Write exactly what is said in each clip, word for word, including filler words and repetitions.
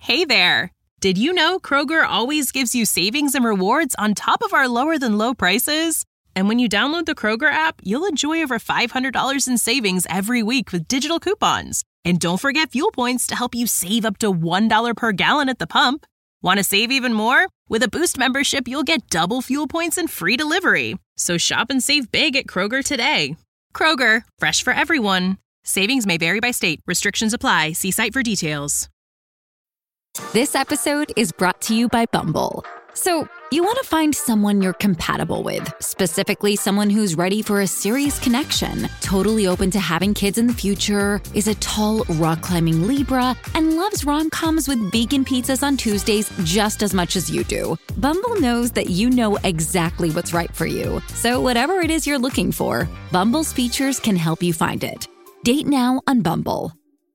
Hey there! Did you know Kroger always gives you savings and rewards on top of our lower-than-low prices? And when you download the Kroger app, you'll enjoy over five hundred dollars in savings every week with digital coupons. And don't forget fuel points to help you save up to one dollar per gallon at the pump. Want to save even more? With a Boost membership, you'll get double fuel points and free delivery. So shop and save big at Kroger today. Kroger, fresh for everyone. Savings may vary by state. Restrictions apply. See site for details. This episode is brought to you by Bumble. So, you want to find someone you're compatible with, specifically someone who's ready for a serious connection, totally open to having kids in the future, is a tall, rock-climbing Libra, and loves rom-coms with vegan pizzas on Tuesdays just as much as you do. Bumble knows that you know exactly what's right for you. So whatever it is you're looking for, Bumble's features can help you find it. Date now on Bumble.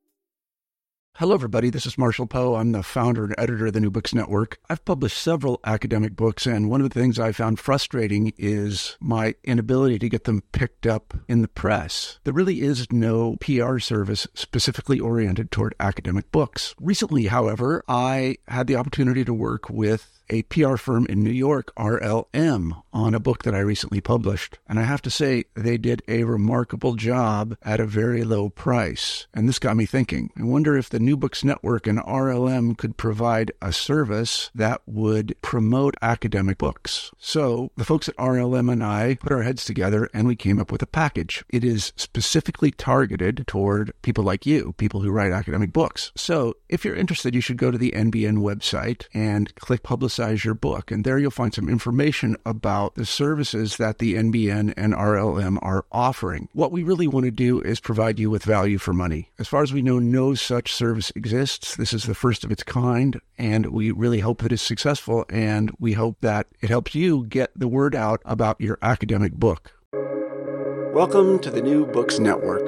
Hello, everybody. This is Marshall Poe. I'm the founder and editor of the New Books Network. I've published several academic books, and one of the things I found frustrating is my inability to get them picked up in the press. There really is no P R service specifically oriented toward academic books. Recently, however, I had the opportunity to work with a P R firm in New York, R L M, on a book that I recently published. And I have to say, they did a remarkable job at a very low price. And this got me thinking. I wonder if the New Books Network and R L M could provide a service that would promote academic books. So the folks at R L M and I put our heads together and we came up with a package. It is specifically targeted toward people like you, people who write academic books. So if you're interested, you should go to the N B N website and click Publicize your book, and there you'll find some information about the services that the N B N and R L M are offering. What we really want to do is provide you with value for money. As far as we know, no such service exists. This is the first of its kind, and we really hope that it's successful, and we hope that it helps you get the word out about your academic book. Welcome to the New Books Network.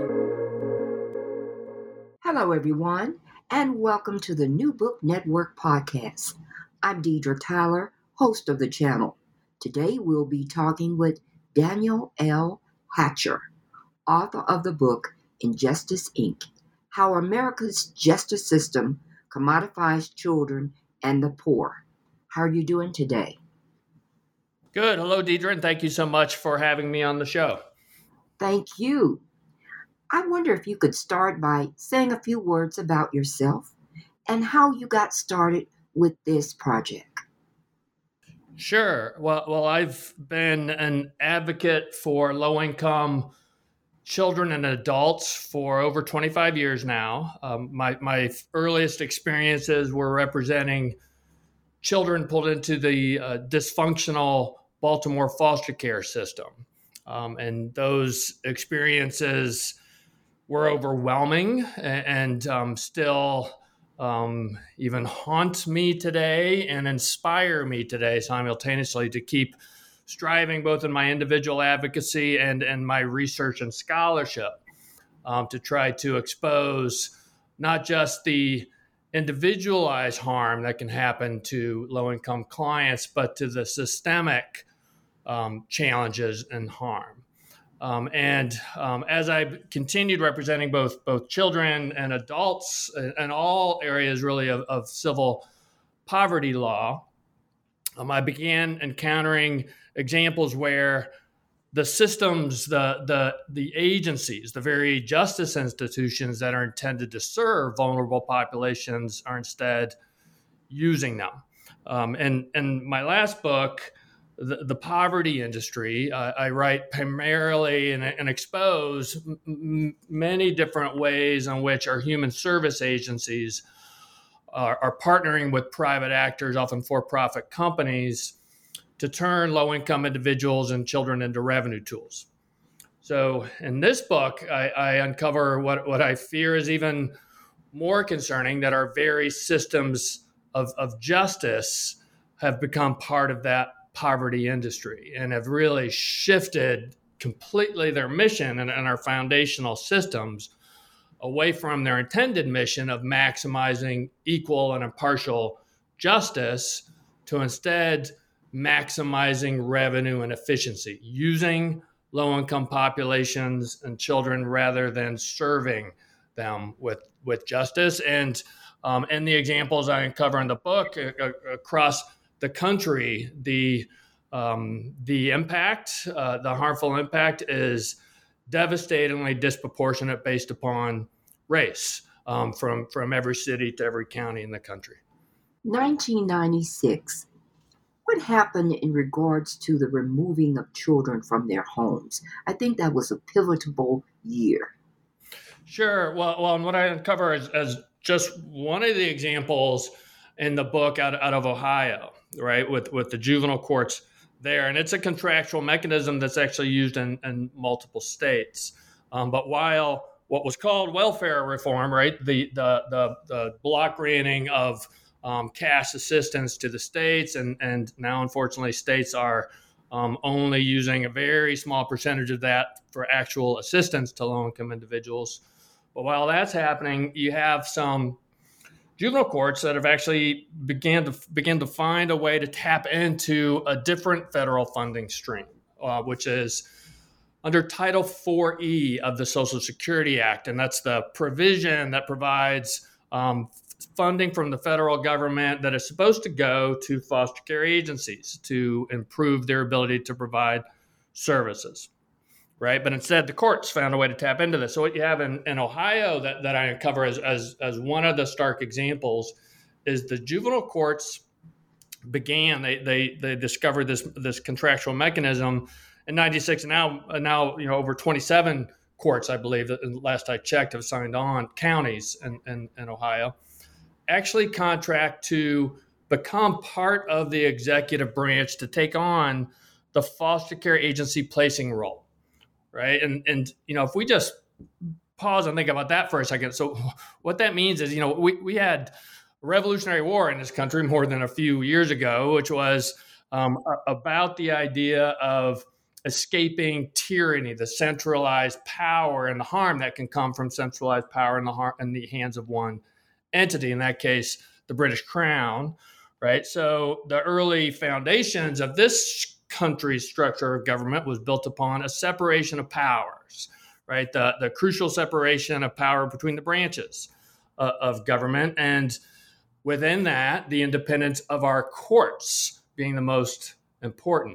Hello, everyone, and welcome to the New Book Network podcast. I'm Deidre Tyler, host of the channel. Today we'll be talking with Daniel L. Hatcher, author of the book Injustice, Incorporated. How America's Justice System Commodifies Children and the Poor. How are you doing today? Good. Hello, Deidre, and thank you so much for having me on the show. Thank you. I wonder if you could start by saying a few words about yourself and how you got started with this project. Sure. Well, well, I've been an advocate for low-income children and adults for over twenty-five years now. Um, my my earliest experiences were representing children pulled into the uh, dysfunctional Baltimore foster care system, um, and those experiences were overwhelming and, and um, still. Um, even haunt me today and inspire me today simultaneously to keep striving both in my individual advocacy and, and my research and scholarship um, to try to expose not just the individualized harm that can happen to low-income clients, but to the systemic um, challenges and harm. Um, and um, as I continued representing both both children and adults and, and all areas really of, of civil poverty law, um, I began encountering examples where the systems, the the the agencies, the very justice institutions that are intended to serve vulnerable populations are instead using them. Um, and and my last book, The, the poverty industry, uh, I write primarily and, and expose m- many different ways in which our human service agencies are, are partnering with private actors, often for-profit companies, to turn low-income individuals and children into revenue tools. So in this book, I, I uncover what, what I fear is even more concerning, that our very systems of, of justice have become part of that poverty industry and have really shifted completely their mission and, and our foundational systems away from their intended mission of maximizing equal and impartial justice to instead maximizing revenue and efficiency, using low-income populations and children rather than serving them with, with justice. And Um, and the examples I uncover in the book uh, across the country, the um, the impact, uh, the harmful impact is devastatingly disproportionate based upon race, um, from, from every city to every county in the country. nineteen ninety-six. What happened in regards to the removing of children from their homes? I think that was a pivotal year. Sure. Well, well, and what I uncover is, as just one of the examples in the book out, out of Ohio, right, with, with the juvenile courts there. And it's a contractual mechanism that's actually used in, in multiple states. Um, but while what was called welfare reform, right, the the the, the block granting of um, cash assistance to the states, and, and now, unfortunately, states are um, only using a very small percentage of that for actual assistance to low-income individuals. But while that's happening, you have some juvenile courts that have actually began to begin to find a way to tap into a different federal funding stream, uh, which is under Title four E of the Social Security Act. And that's the provision that provides um, funding from the federal government that is supposed to go to foster care agencies to improve their ability to provide services. Right. But instead, the courts found a way to tap into this. So what you have in, in Ohio that, that I uncover as, as, as one of the stark examples is the juvenile courts began, they they they discovered this this contractual mechanism in ninety-six. And now, now you know, over twenty-seven courts, I believe, that last I checked, have signed on, counties in, in, in Ohio, actually contract to become part of the executive branch to take on the foster care agency placing role. Right. And, and, you know, if we just pause and think about that for a second. So what that means is, you know, we, we had a Revolutionary War in this country more than a few years ago, which was um, about the idea of escaping tyranny, the centralized power and the harm that can come from centralized power in the, har- in the hands of one entity, in that case, the British Crown. Right. So the early foundations of this country's structure of government was built upon a separation of powers, right? The, the crucial separation of power between the branches uh, of government. And within that, the independence of our courts being the most important.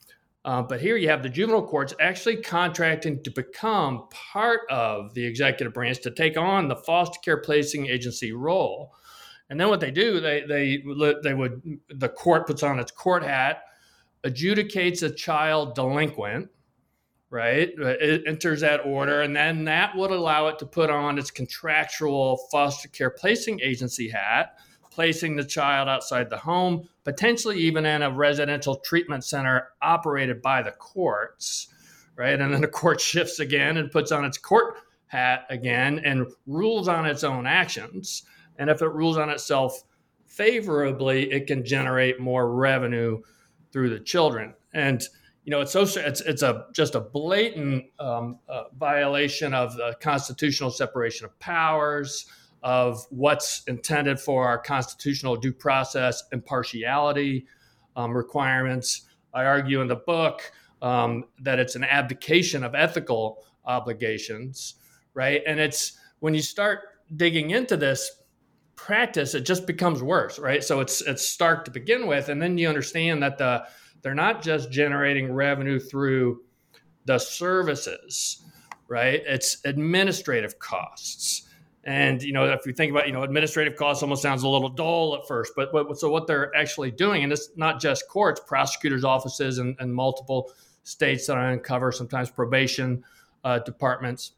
Uh, but here you have the juvenile courts actually contracting to become part of the executive branch to take on the foster care placing agency role. And then what they do, they they they would the court puts on its court hat, adjudicates a child delinquent, right? It enters that order, and then that would allow it to put on its contractual foster care placing agency hat, placing the child outside the home, potentially even in a residential treatment center operated by the courts, right? And then the court shifts again and puts on its court hat again and rules on its own actions. And if it rules on itself favorably, it can generate more revenue through the children. And, you know, it's so it's it's a just a blatant um, uh, violation of the constitutional separation of powers, of what's intended for our constitutional due process impartiality um, requirements. I argue in the book um, that it's an abdication of ethical obligations, right? And it's when you start digging into this practice, it just becomes worse, right? So it's it's stark to begin with, and then you understand that the they're not just generating revenue through the services, right? It's administrative costs, and you know if you think about you know administrative costs, almost sounds a little dull at first, but, but so what they're actually doing, and it's not just courts, prosecutors' offices, and, and multiple states that I uncover, sometimes probation uh, departments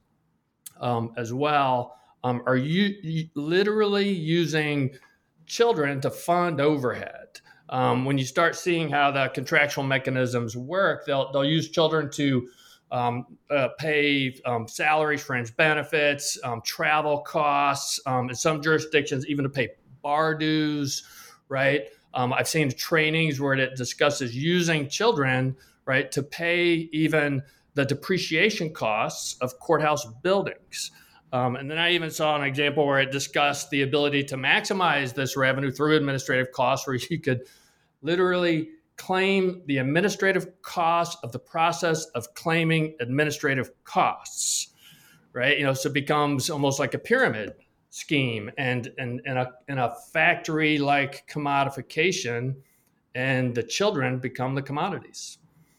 um, as well. Um, are you, you literally using children to fund overhead? Um, when you start seeing how the contractual mechanisms work, they'll they'll use children to um, uh, pay um, salaries, fringe benefits, um, travel costs, um, in some jurisdictions even to pay bar dues, right? Um, I've seen trainings where it discusses using children, right, to pay even the depreciation costs of courthouse buildings. Um, and then I even saw an example where it discussed the ability to maximize this revenue through administrative costs, where you could literally claim the administrative cost of the process of claiming administrative costs, right? You know, so it becomes almost like a pyramid scheme and and in a in a factory like commodification, and the children become the commodities.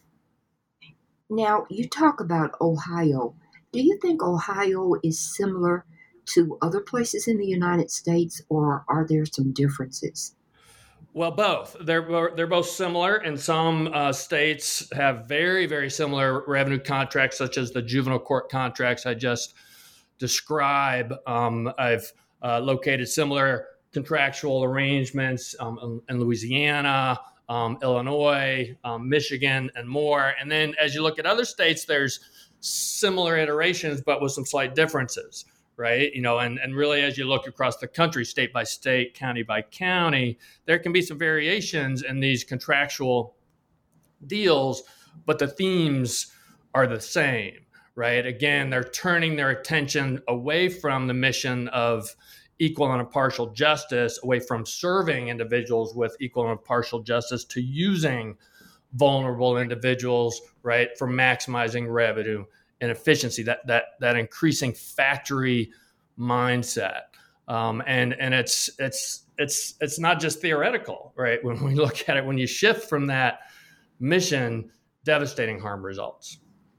Now, you talk about Ohio. Do you think Ohio is similar to other places in the United States, or are there some differences? Well, both. They're they're both similar, and some uh, states have very, very similar revenue contracts, such as the juvenile court contracts I just described. Um, I've uh, located similar contractual arrangements um, in, in Louisiana, um, Illinois, um, Michigan, and more. And then as you look at other states, there's similar iterations, but with some slight differences. Right. You know, and, and really, as you look across the country, state by state, county by county, there can be some variations in these contractual deals, but the themes are the same. Right. Again, they're turning their attention away from the mission of equal and impartial justice, away from serving individuals with equal and impartial justice, to using vulnerable individuals, right, for maximizing revenue and efficiency, that that that increasing factory mindset, um, and and it's it's it's it's not just theoretical, right? When we look at it, when you shift from that mission, devastating harm results.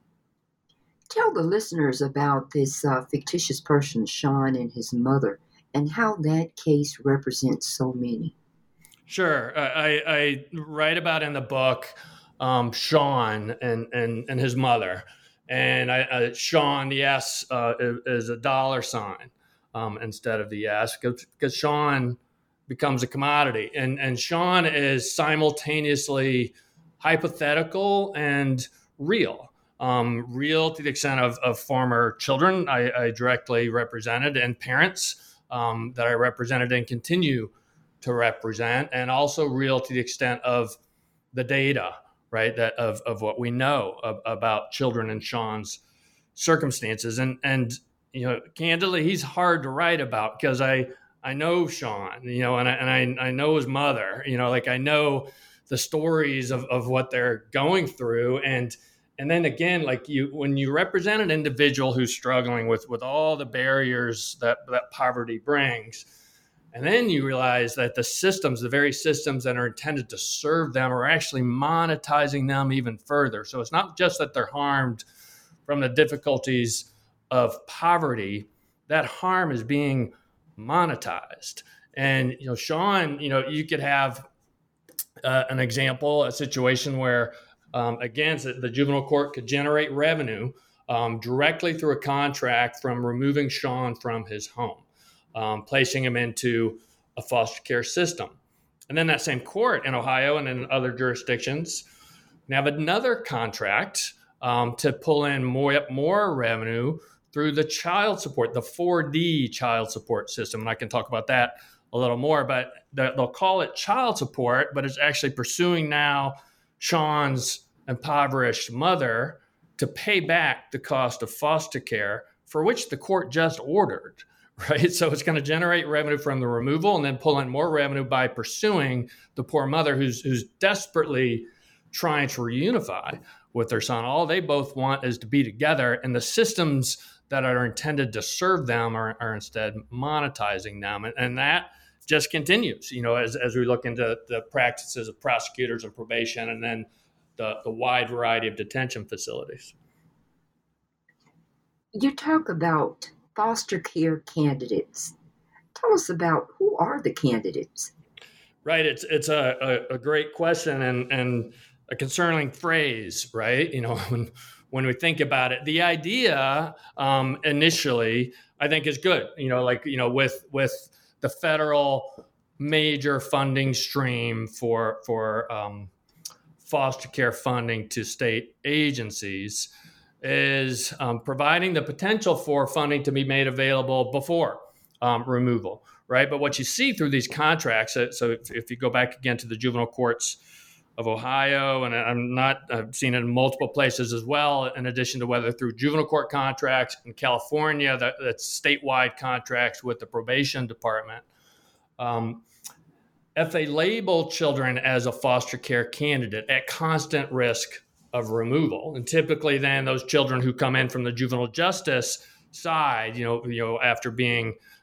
Tell the listeners about this uh, fictitious person, Sean, and his mother, and how that case represents so many. Sure, I, I write about in the book um, Sean and and and his mother. And I, uh, Sean, the S uh, is a dollar sign um, instead of the S, because, because Sean becomes a commodity. And, and Sean is simultaneously hypothetical and real. Um, real to the extent of, of former children I, I directly represented, and parents um, that I represented and continue to represent, and also real to the extent of the data, right, that of, of what we know of, about children in Sean's circumstances. And, and, you know, candidly, he's hard to write about because I, I know Sean, you know, and I, and I, I know his mother, you know, like I know the stories of, of what they're going through. And, and then again, like you, when you represent an individual who's struggling with, with all the barriers that, that poverty brings, and then you realize that the systems, the very systems that are intended to serve them, are actually monetizing them even further. So it's not just that they're harmed from the difficulties of poverty. That harm is being monetized. And, you know, Sean, you know, you could have uh, an example, a situation where, um, again, the juvenile court could generate revenue um, directly through a contract from removing Sean from his home. Um, placing him into a foster care system. And then that same court in Ohio and in other jurisdictions can have another contract um, to pull in more, more revenue through the child support, the four D child support system. And I can talk about that a little more, but they'll call it child support, but it's actually pursuing now Sean's impoverished mother to pay back the cost of foster care, for which the court just ordered. Right. So it's going to generate revenue from the removal and then pull in more revenue by pursuing the poor mother who's who's desperately trying to reunify with their son. All they both want is to be together, and the systems that are intended to serve them are, are instead monetizing them. And, and that just continues, you know, as, as we look into the practices of prosecutors and probation, and then the, the wide variety of detention facilities. You talk about foster care candidates. Tell us about who are the candidates? Right. It's it's a, a, a great question and, and a concerning phrase, right? You know, when when we think about it, the idea um, initially, I think, is good. You know, like, you know, with with the federal major funding stream for for um, foster care funding to state agencies, is um, providing the potential for funding to be made available before um, removal, right? But what you see through these contracts, so if, if you go back again to the juvenile courts of Ohio, and I'm not, I've seen it in multiple places as well, in addition to whether through juvenile court contracts in California, that, that's statewide contracts with the probation department. Um, if they label children as a foster care candidate at constant risk of removal, and typically then those children who come in from the juvenile justice side, you know, you know, after being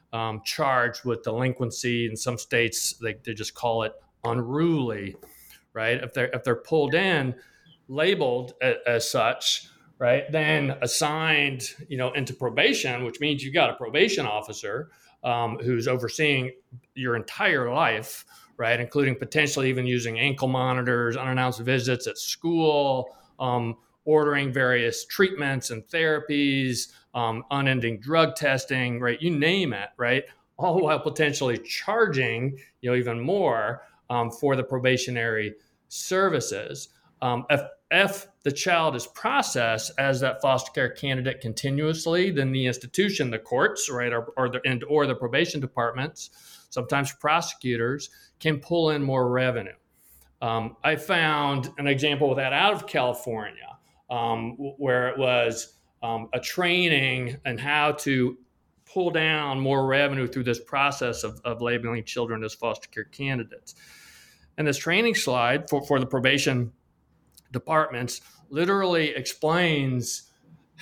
um, charged with delinquency. In some states, they, they just call it unruly, right? If they're if they're pulled in, labeled as, as such, right, then assigned, you know, into probation, which means you got a probation officer um, who's overseeing your entire life, right, including potentially even using ankle monitors, unannounced visits at school, um, ordering various treatments and therapies, um, unending drug testing, right, you name it, right, all while potentially charging, you know, even more um, for the probationary services. Um, if, if the child is processed as that foster care candidate continuously, then the institution, the courts, right, or, or the and, or the probation departments, sometimes prosecutors, can pull in more revenue. Um, I found an example of that out of California, um, where it was um, a training in how to pull down more revenue through this process of, of labeling children as foster care candidates. And this training slide for, for the probation departments literally explains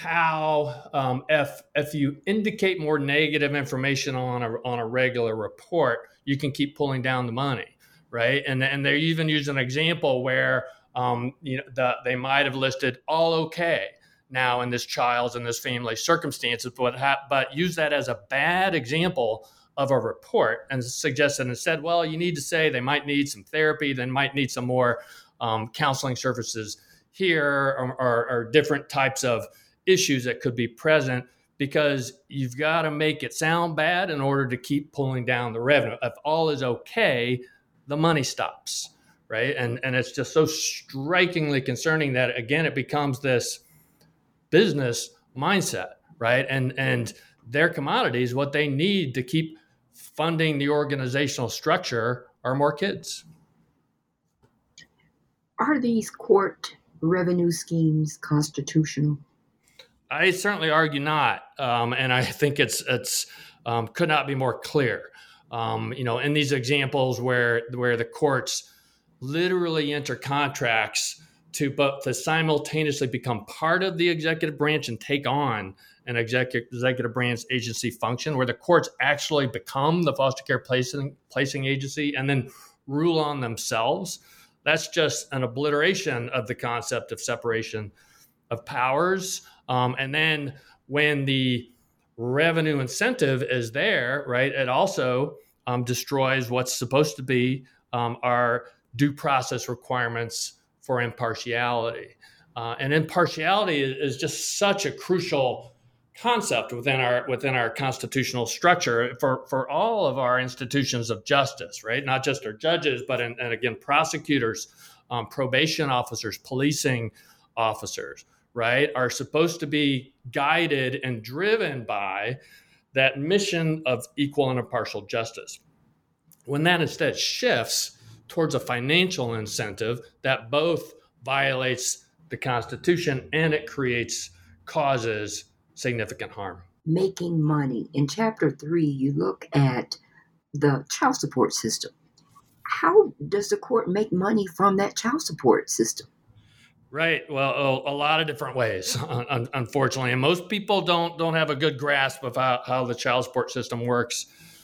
how um, if if you indicate more negative information on a on a regular report, you can keep pulling down the money, right? And and they even use an example where um, you know the, they might have listed all okay now in this child's and this family's circumstances, but ha- but use that as a bad example of a report and suggest that instead, well, you need to say they might need some therapy, they might need some more Um, counseling services here, or, or, or different types of issues that could be present, because you've got to make it sound bad in order to keep pulling down the revenue. If all is okay, the money stops, right? And and it's just so strikingly concerning that, again, it becomes this business mindset, right? And and their commodities, what they need to keep funding the organizational structure, are more kids. Are these court revenue schemes constitutional? I certainly argue not, um, and I think it's it's um, could not be more clear. Um, you know, in these examples where where the courts literally enter contracts to but to simultaneously become part of the executive branch and take on an executive executive branch agency function, where the courts actually become the foster care placing placing agency and then rule on themselves. That's just an obliteration of the concept of separation of powers. Um, and then when the revenue incentive is there, right, it also um, destroys what's supposed to be um, our due process requirements for impartiality. Uh, and impartiality is, is just such a crucial concept within our within our constitutional structure for, for all of our institutions of justice, right? Not just our judges, but in, and again, prosecutors, um, probation officers, policing officers, right, are supposed to be guided and driven by that mission of equal and impartial justice. When that instead shifts towards a financial incentive, that both violates the Constitution and it creates causes significant harm. Making money. In chapter three, you look at the child support system. How does the court make money from that child support system? Right. Well, a, a lot of different ways, un- unfortunately, and most people don't don't have a good grasp of how, how the child support system works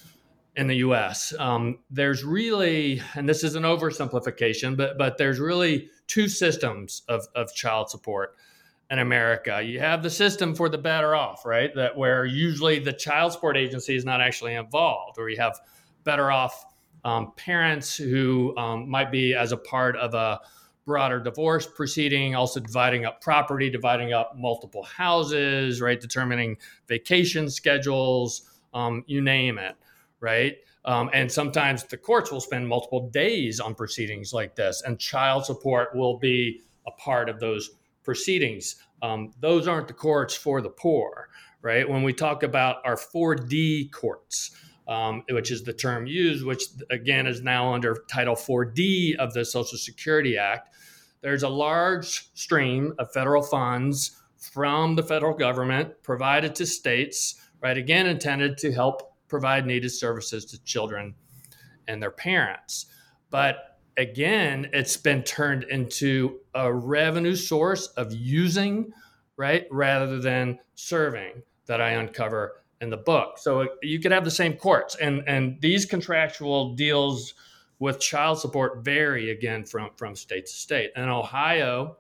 in the U S. Um, there's really, and this is an oversimplification, but but there's really two systems of, of child support in America. You have the system for the better off, right? That where usually the child support agency is not actually involved, or you have better off um, parents who um, might be as a part of a broader divorce proceeding, also dividing up property, dividing up multiple houses, right? Determining vacation schedules, um, you name it, right? Um, and sometimes the courts will spend multiple days on proceedings like this, and child support will be a part of those proceedings. Um, those aren't the courts for the poor, right? When we talk about our four D courts, um, which is the term used, which again is now under Title four D of the Social Security Act, there's a large stream of federal funds from the federal government provided to states, right? Again, intended to help provide needed services to children and their parents. But again, it's been turned into a revenue source of using, right, rather than serving, that I uncover in the book. So you could have the same courts, and and these contractual deals with child support vary again from from state to state. In Ohio,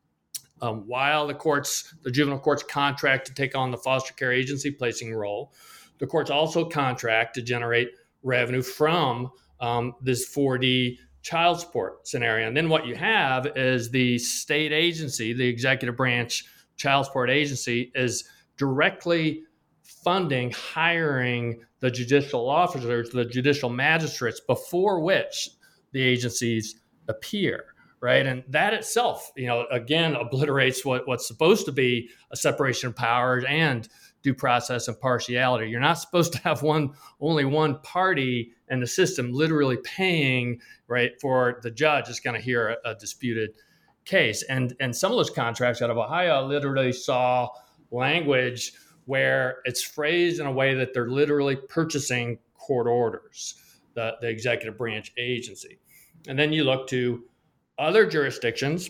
um, while the courts, the juvenile courts contract to take on the foster care agency placing role, the courts also contract to generate revenue from um, this four D child support scenario. And then what you have is the state agency, the executive branch child support agency, is directly funding, hiring the judicial officers, the judicial magistrates, before which the agencies appear, right? And that itself, you know, again, obliterates what, what's supposed to be a separation of powers and due process and partiality. You're not supposed to have one, only one party in the system literally paying, right, for the judge is going to hear a, a disputed case. And, and some of those contracts out of Ohio literally saw language where it's phrased in a way that they're literally purchasing court orders, the, the executive branch agency. And then you look to other jurisdictions,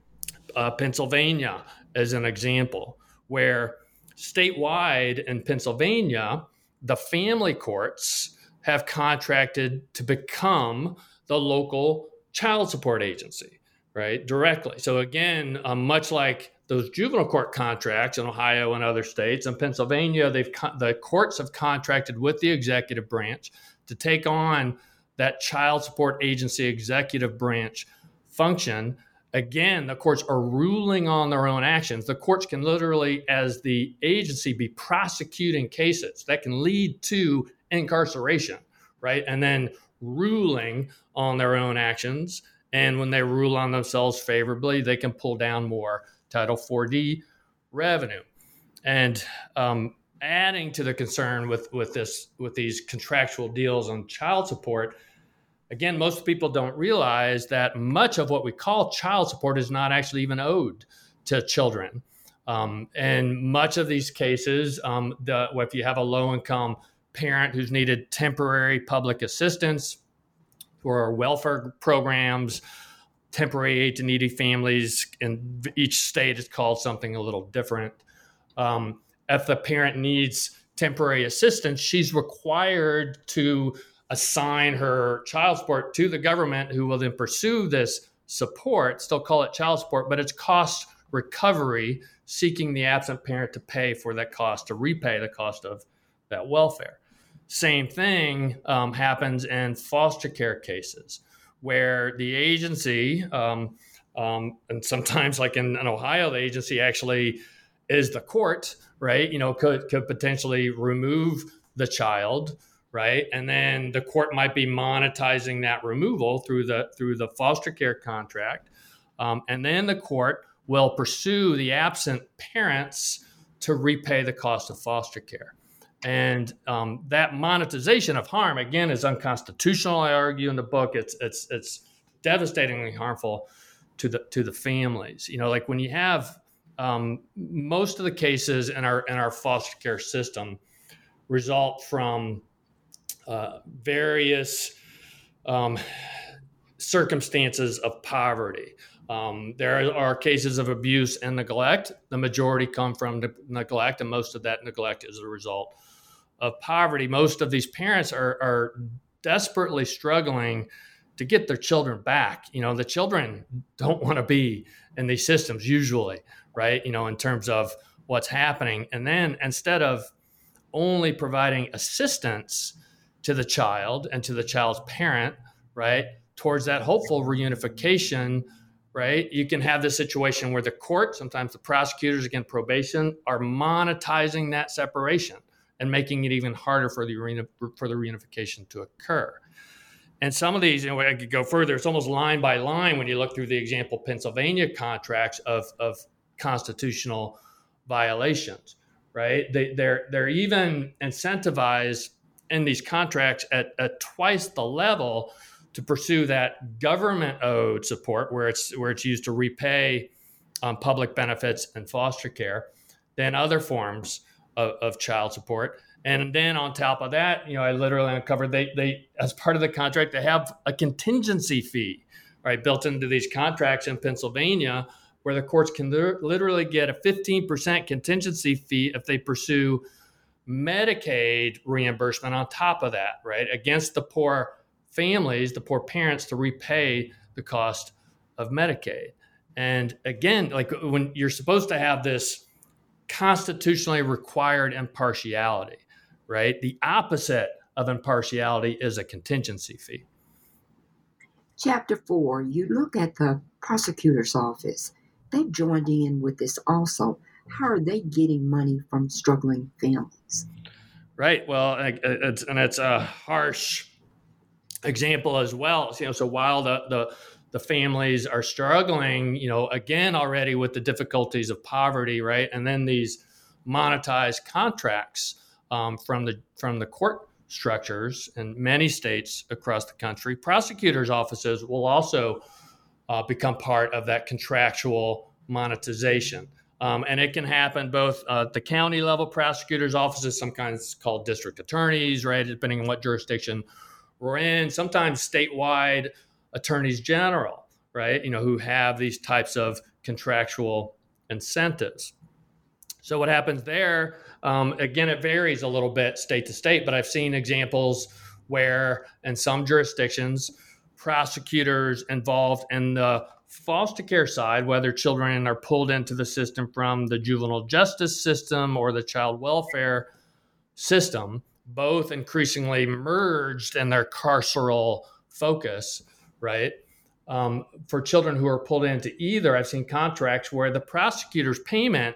uh, Pennsylvania as an example, where statewide in Pennsylvania, the family courts have contracted to become the local child support agency, right, directly. So again, uh, much like those juvenile court contracts in Ohio and other states, in Pennsylvania, they've the courts have contracted with the executive branch to take on that child support agency executive branch function. Again, the courts are ruling on their own actions. The courts can literally, as the agency, be prosecuting cases that can lead to incarceration, right? And then ruling on their own actions. And when they rule on themselves favorably, they can pull down more Title four D revenue. And um, adding to the concern with, with this, with these contractual deals on child support, again, most people don't realize that much of what we call child support is not actually even owed to children. Um, and much of these cases, um, the, if you have a low-income parent who's needed temporary public assistance or welfare programs, temporary aid to needy families, in each state is called something a little different. Um, if the parent needs temporary assistance, she's required to assign her child support to the government, who will then pursue this support, still call it child support, but it's cost recovery, seeking the absent parent to pay for that cost, to repay the cost of that welfare. Same thing um, happens in foster care cases, where the agency, um, um, and sometimes like in, in Ohio, the agency actually is the court, right? You know, could could potentially remove the child, right? And then the court might be monetizing that removal through the through the foster care contract. Um, and then the court will pursue the absent parents to repay the cost of foster care. And um, that monetization of harm, again, is unconstitutional. I argue in the book, it's it's it's devastatingly harmful to the to the families. You know, like when you have um, most of the cases in our in our foster care system result from uh, various um, circumstances of poverty. Um, there are cases of abuse and neglect. The majority come from ne- neglect, and most of that neglect is a result of poverty. Most of these parents are, are desperately struggling to get their children back. You know, the children don't want to be in these systems usually, right? You know, in terms of what's happening. And then instead of only providing assistance to the child and to the child's parent, right, towards that hopeful reunification, right, you can have this situation where the court, sometimes the prosecutors, again, probation, are monetizing that separation and making it even harder for the reuni- for the reunification to occur. And some of these, you know, I could go further. It's almost line by line when you look through the example Pennsylvania contracts of, of constitutional violations, right? They, they're they're even incentivized in these contracts at, at twice the level to pursue that government owed support, where it's where it's used to repay um, public benefits and foster care, than other forms of, of child support. And then on top of that, you know, I literally uncovered they they as part of the contract, they have a contingency fee, right, built into these contracts in Pennsylvania, where the courts can literally get a fifteen percent contingency fee if they pursue Medicaid reimbursement on top of that, right, against the poor families, the poor parents, to repay the cost of Medicaid. And again, like when you're supposed to have this constitutionally required impartiality, right? The opposite of impartiality is a contingency fee. Chapter four, you look at the prosecutor's office. They've joined in with this also. How are they getting money from struggling families? Right. Well, it's, and it's a harsh example as well. You know, so while the, the the families are struggling, you know, again already with the difficulties of poverty, right, and then these monetized contracts um, from the from the court structures in many states across the country, prosecutors' offices will also uh, become part of that contractual monetization. Um, and it can happen both uh, at the county level prosecutors' offices, sometimes called district attorneys, right, depending on what jurisdiction we're in, sometimes statewide attorneys general, right, you know, who have these types of contractual incentives. So what happens there, um, again, it varies a little bit state to state, but I've seen examples where in some jurisdictions, prosecutors involved in the foster care side, whether children are pulled into the system from the juvenile justice system or the child welfare system, both increasingly merged in their carceral focus, right? Um, for children who are pulled into either, I've seen contracts where the prosecutor's payment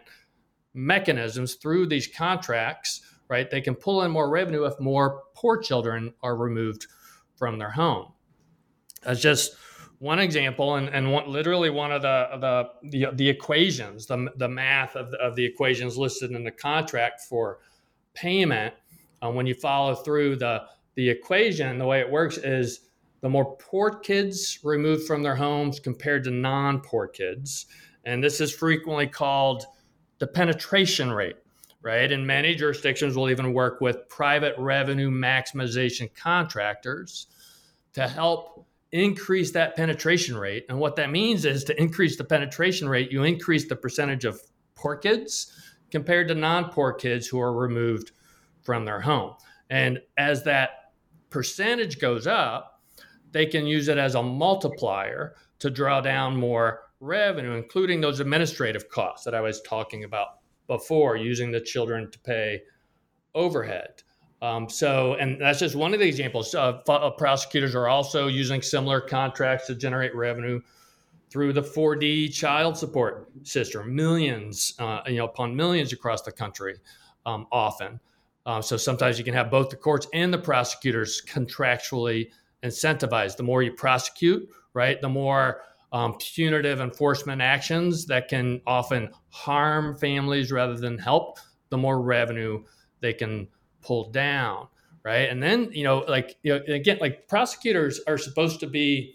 mechanisms through these contracts, right, they can pull in more revenue if more poor children are removed from their home. That's just one example, and, and one, literally one of the the the, the equations, the, the math of the, of the equations listed in the contract for payment. Uh, when you follow through the the equation, the way it works is the more poor kids removed from their homes compared to non-poor kids, and this is frequently called the penetration rate, right? And many jurisdictions will even work with private revenue maximization contractors to help increase that penetration rate. And what that means is to increase the penetration rate, you increase the percentage of poor kids compared to non-poor kids who are removed from their home. And as that percentage goes up, they can use it as a multiplier to draw down more revenue, including those administrative costs that I was talking about before, using the children to pay overhead. Um, so, and that's just one of the examples. Uh, uh, prosecutors are also using similar contracts to generate revenue through the four D child support system, millions, uh, you know, upon millions across the country, um, often. Uh, so sometimes you can have both the courts and the prosecutors contractually incentivized. The more you prosecute, right, the more um, punitive enforcement actions that can often harm families rather than help, the more revenue they can pull down, right? And then, you know, like, you know, again, like prosecutors are supposed to be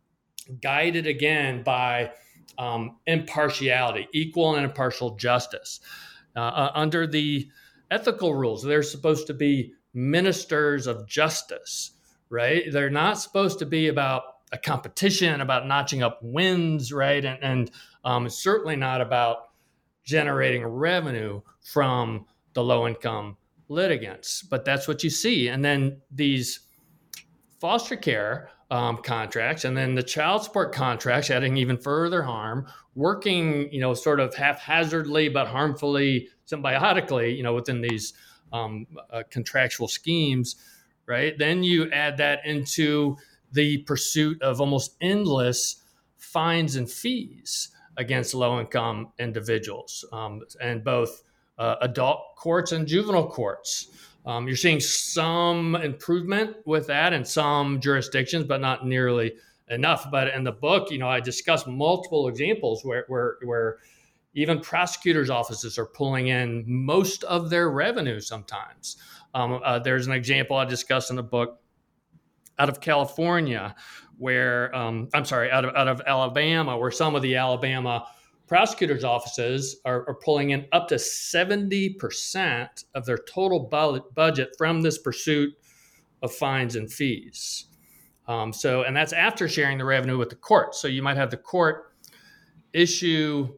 guided again by um, impartiality, equal and impartial justice. Uh, uh, under the ethical rules, they're supposed to be ministers of justice, right? They're not supposed to be about a competition, about notching up wins, right? And, and um, certainly not about generating revenue from the low-income litigants. But that's what you see. And then these foster care um, contracts, and then the child support contracts, adding even further harm, working, you know, sort of haphazardly but harmfully, symbiotically, you know, within these um, uh, contractual schemes, right? Then you add that into the pursuit of almost endless fines and fees against low-income individuals, um, and both uh, adult courts and juvenile courts. Um, you're seeing some improvement with that in some jurisdictions, but not nearly enough. But in the book, you know, I discuss multiple examples where where, where even prosecutors' offices are pulling in most of their revenue sometimes. Um, uh, there's an example I discuss in the book out of California, where um, I'm sorry, out of out of Alabama, where some of the Alabama prosecutors' offices are, are pulling in up to seventy percent of their total bu- budget from this pursuit of fines and fees. Um, so, and that's after sharing the revenue with the court. So you might have the court issue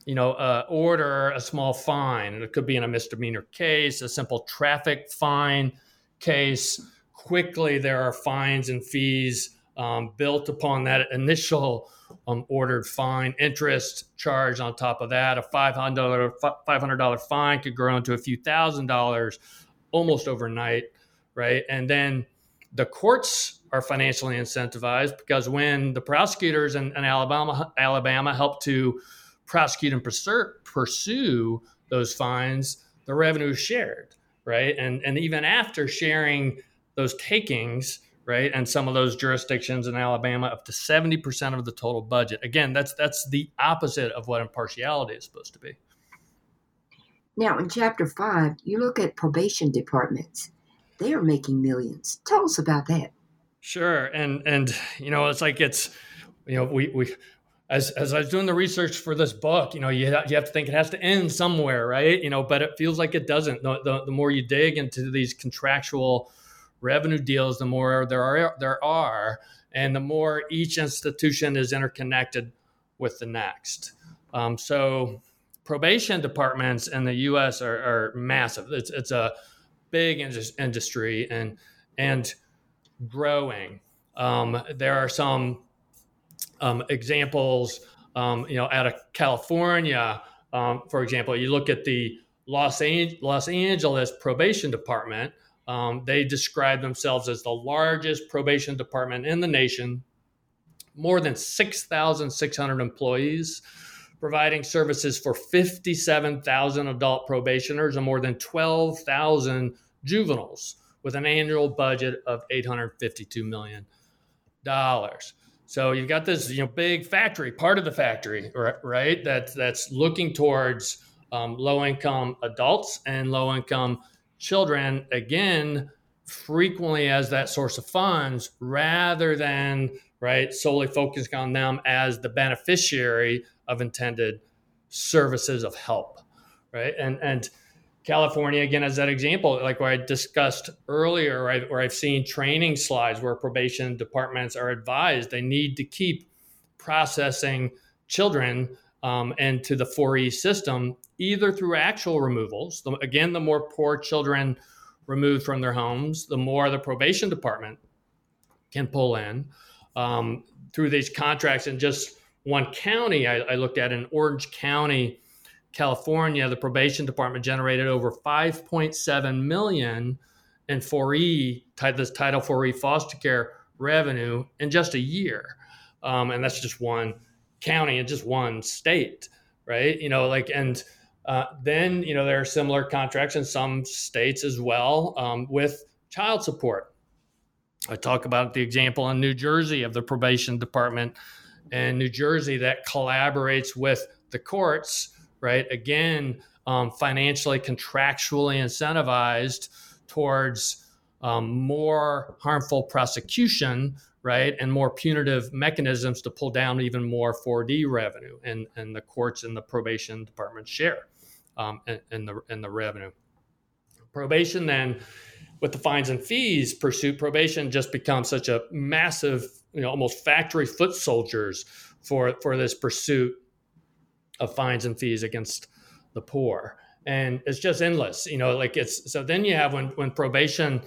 you know, uh, order a small fine. And it could be in a misdemeanor case, a simple traffic fine case. Quickly, there are fines and fees um, built upon that initial um, ordered fine, interest charged on top of that. A five hundred dollars fine could grow into a few thousand dollars almost overnight, right? And then the courts are financially incentivized because when the prosecutors in, in Alabama, Alabama help to prosecute and pursue, pursue those fines, the revenue is shared, right? And and even after sharing those takings, right, and some of those jurisdictions in Alabama, up to seventy percent of the total budget. Again, that's that's the opposite of what impartiality is supposed to be. Now, in chapter five, you look at probation departments. They are making millions. Tell us about that. Sure, and and you know, it's like it's, you know, we we. As as I was doing the research for this book, you know, you have, you have to think it has to end somewhere, right? You know, but it feels like it doesn't. The, the, the more you dig into these contractual revenue deals, the more there are there are, and the more each institution is interconnected with the next. Um, so, probation departments in the U S are, are massive. It's it's a big industry and and growing. Um, there are some Um, examples, um, you know, out of California, um, for example, you look at the Los, An- Los Angeles Probation Department. Um, they describe themselves as the largest probation department in the nation, more than six thousand six hundred employees, providing services for fifty-seven thousand adult probationers and more than twelve thousand juveniles, with an annual budget of eight hundred fifty-two million dollars. So you've got this, you know, big factory, part of the factory, right? That that's looking towards um, low-income adults and low-income children, again, frequently as that source of funds, rather than right solely focusing on them as the beneficiary of intended services of help, right? And and California, again, as that example, like where I discussed earlier, right, where I've seen training slides where probation departments are advised they need to keep processing children um, into the four E system, either through actual removals. The, again, the more poor children removed from their homes, the more the probation department can pull in um, through these contracts. In just one county I, I looked at, in Orange County, California, the probation department generated over five point seven million dollars in four E, this Title four E foster care revenue in just a year. Um, and that's just one county and just one state, right? You know, like, and uh, then, you know, there are similar contracts in some states as well um, with child support. I talk about the example in New Jersey of the probation department in New Jersey that collaborates with the courts, right? Again, um, financially, contractually incentivized towards um, more harmful prosecution, right? And more punitive mechanisms to pull down even more four D revenue, and, and the courts and the probation department share um, in, in, the, in the revenue. Probation then, with the fines and fees pursuit, probation just becomes such a massive, you know, almost factory foot soldiers for, for this pursuit of fines and fees against the poor. And it's just endless, you know, like it's, so then you have when, when probation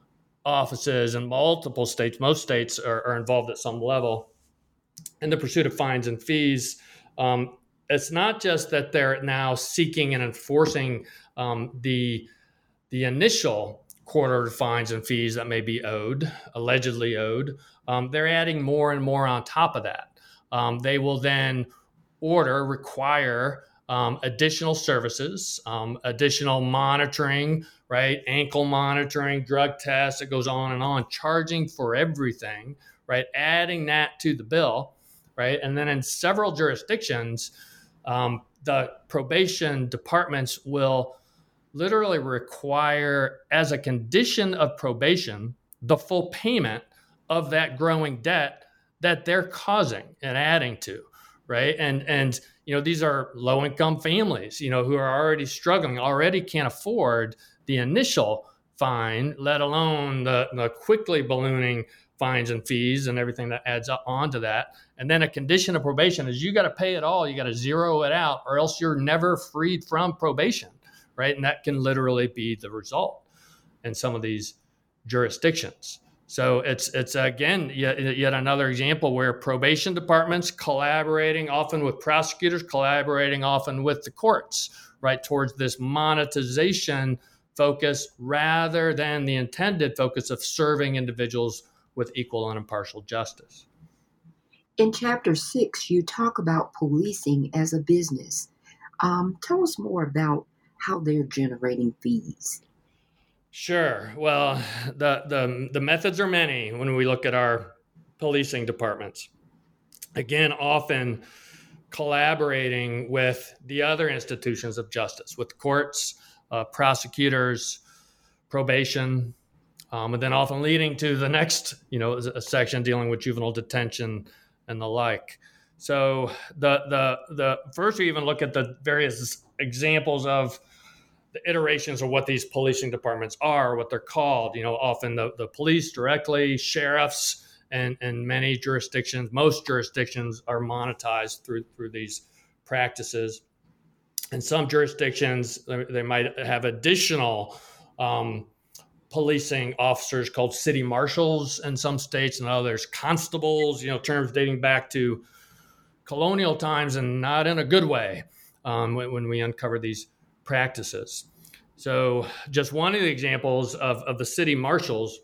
offices in multiple states, most states are, are involved at some level in the pursuit of fines and fees. Um, it's not just that they're now seeking and enforcing um, the, the initial court-ordered fines and fees that may be owed, allegedly owed. Um, they're adding more and more on top of that. Um, they will then order, require um, additional services, um, additional monitoring, right? Ankle monitoring, drug tests, it goes on and on, charging for everything, right? Adding that to the bill, right? And then in several jurisdictions, um, the probation departments will literally require, as a condition of probation, the full payment of that growing debt that they're causing and adding to. Right. And, and, you know, these are low income families, you know, who are already struggling, already can't afford the initial fine, let alone the, the quickly ballooning fines and fees and everything that adds up onto that. And then a condition of probation is you got to pay it all. You got to zero it out, or else you're never freed from probation, right? And that can literally be the result in some of these jurisdictions. So it's, it's again, yet, yet another example where probation departments collaborating often with prosecutors, collaborating often with the courts, right, towards this monetization focus rather than the intended focus of serving individuals with equal and impartial justice. In chapter six, you talk about policing as a business. Um, tell us more about how they're generating fees. Sure. Well, the, the, the methods are many when we look at our policing departments. Again, often collaborating with the other institutions of justice, with courts, uh, prosecutors, probation, um, and then often leading to the next, you know, a section dealing with juvenile detention and the like. So the the the first we even look at the various examples of the iterations of what these policing departments are, what they're called. You know, often the, the police directly, sheriffs, and and many jurisdictions, most jurisdictions are monetized through through these practices. In some jurisdictions, they might have additional um, policing officers called city marshals in some states, and others constables, you know, terms dating back to colonial times and not in a good way um, when, when we uncover these practices. So just one of the examples of, of the city marshals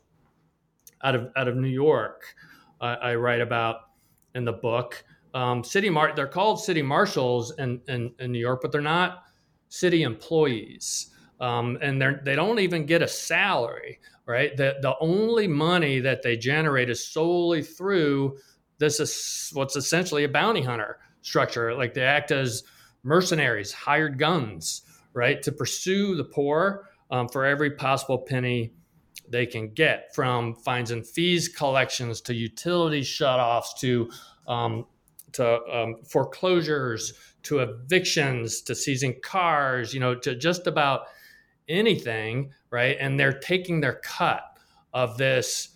out of out of New York, uh, I write about in the book. Um, city mar- they're called city marshals in, in, in New York, but they're not city employees. Um, and they they don't even get a salary, right? The, the only money that they generate is solely through this is what's essentially a bounty hunter structure. Like they act as mercenaries, hired guns, right, to pursue the poor um, for every possible penny they can get, from fines and fees collections to utility shutoffs to um, to um, foreclosures to evictions to seizing cars, you know, to just about anything, right? And they're taking their cut of this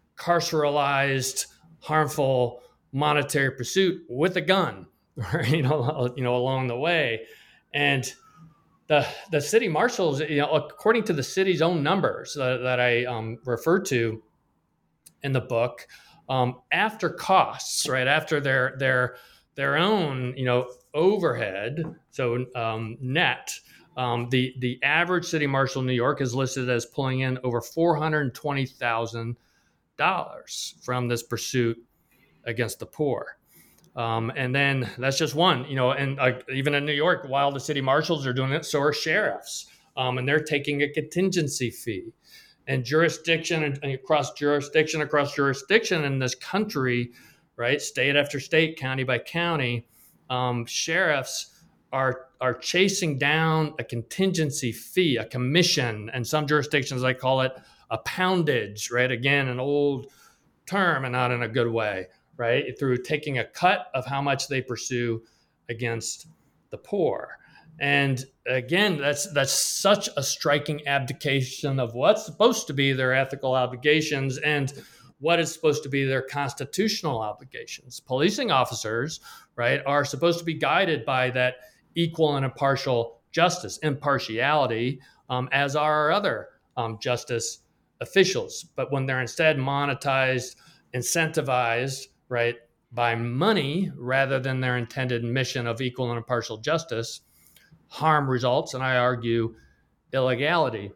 carceralized, harmful monetary pursuit with a gun, right? you know, you know, along the way. And the the city marshals, you know, according to the city's own numbers uh, that I um, refer to in the book, um, after costs, right, after their their their own, you know, overhead, so um, net, um, the the average city marshal in New York is listed as pulling in over four hundred twenty thousand dollars from this pursuit against the poor. Um, and then that's just one, you know, and uh, even in New York, while the city marshals are doing it, so are sheriffs, um, and they're taking a contingency fee. And jurisdiction and, and across jurisdiction, across jurisdiction in this country, right, state after state, county by county, um, sheriffs are are chasing down a contingency fee, a commission, and some jurisdictions, I call it a poundage, right? Again, an old term and not in a good way, right? Through taking a cut of how much they pursue against the poor. And again, that's that's such a striking abdication of what's supposed to be their ethical obligations and what is supposed to be their constitutional obligations. Policing officers, right, are supposed to be guided by that equal and impartial justice, impartiality, um, as are our other um, justice officials. But when they're instead monetized, incentivized, right, by money rather than their intended mission of equal and impartial justice, harm results, and I argue illegality